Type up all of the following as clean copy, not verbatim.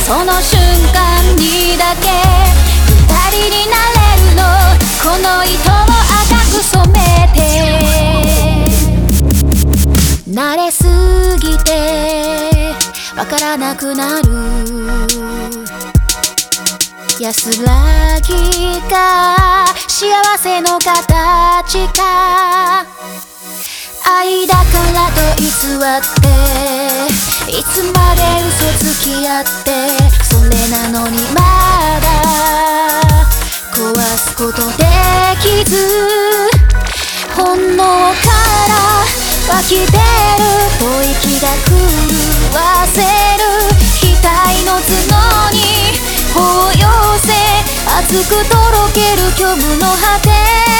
その瞬間にだけ二人になれるの。この糸を赤く染めて慣れすぎてわからなくなる。安らぎか幸せの形か、愛だからと偽っていつまで嘘つき合って、それなのにまだ壊すことできず、本能から湧き出る吐息が狂わせる。額の角に抱擁せ熱くとろける虚無の果て。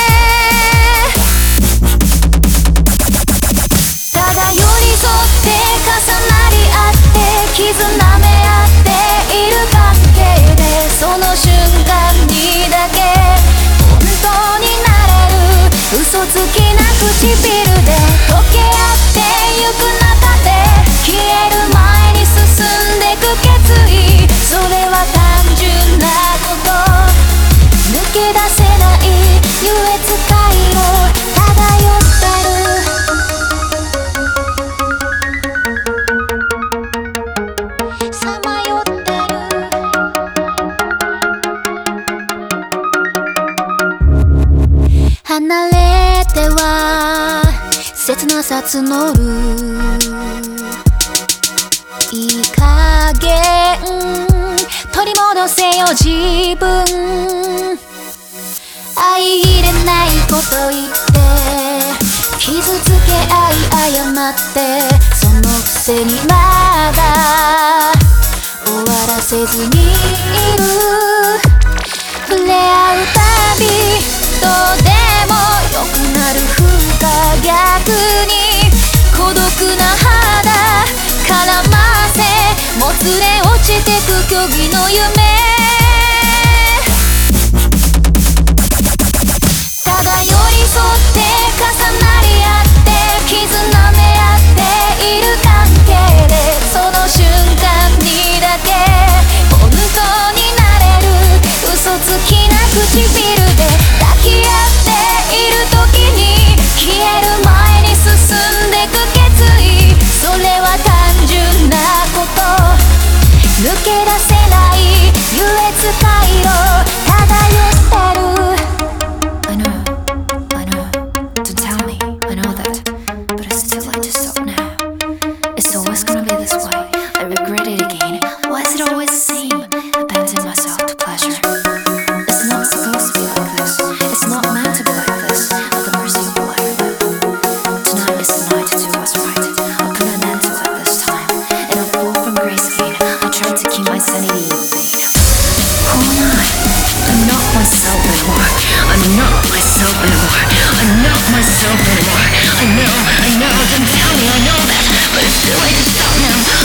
ただ寄り添って重なり合って絆め合っている関係で、その瞬間にだけ本当になれる。嘘つきな唇で溶け合ってゆく中で、消える前に進んでく決意。それは単純なこと、抜け出せない優越回路漂ってる。さまよってる。離れては切なさ募る。いい加減取り戻せよ自分。相入れないこと言って傷つけ合い謝って、そのくせにまだ終わらせずにいる。触れ合うたびどうでもよくなる不可逆に、孤独な肌絡ませもつれ落ちてく虚偽の夢。ただ寄り添って重なり合って絆め合っている関係で、その瞬間にだけ本当になれる。嘘つきな唇で抱き合っている時に、消える前に進んでく決意。それは単純なこと、抜け出せない優越回路漂ってる。 I know, don't tell me, I know that, but it's too late to stop now. It's always gonna be this way, I regret it again. Why is it always the same? Abandon myself to pleasure. It's not supposed to be like this, it's not meant to be like this. At the mercy of life, tonight is the night to do what's right. I'll put an end to it this time, and I'll fall from grace again. I try to keep my sanity in vain. Who am I? I'm not myself anymore. I'm not myself anymore. I'm not myself anymore. I know, don't tell me I know that, but it's too late to stop now.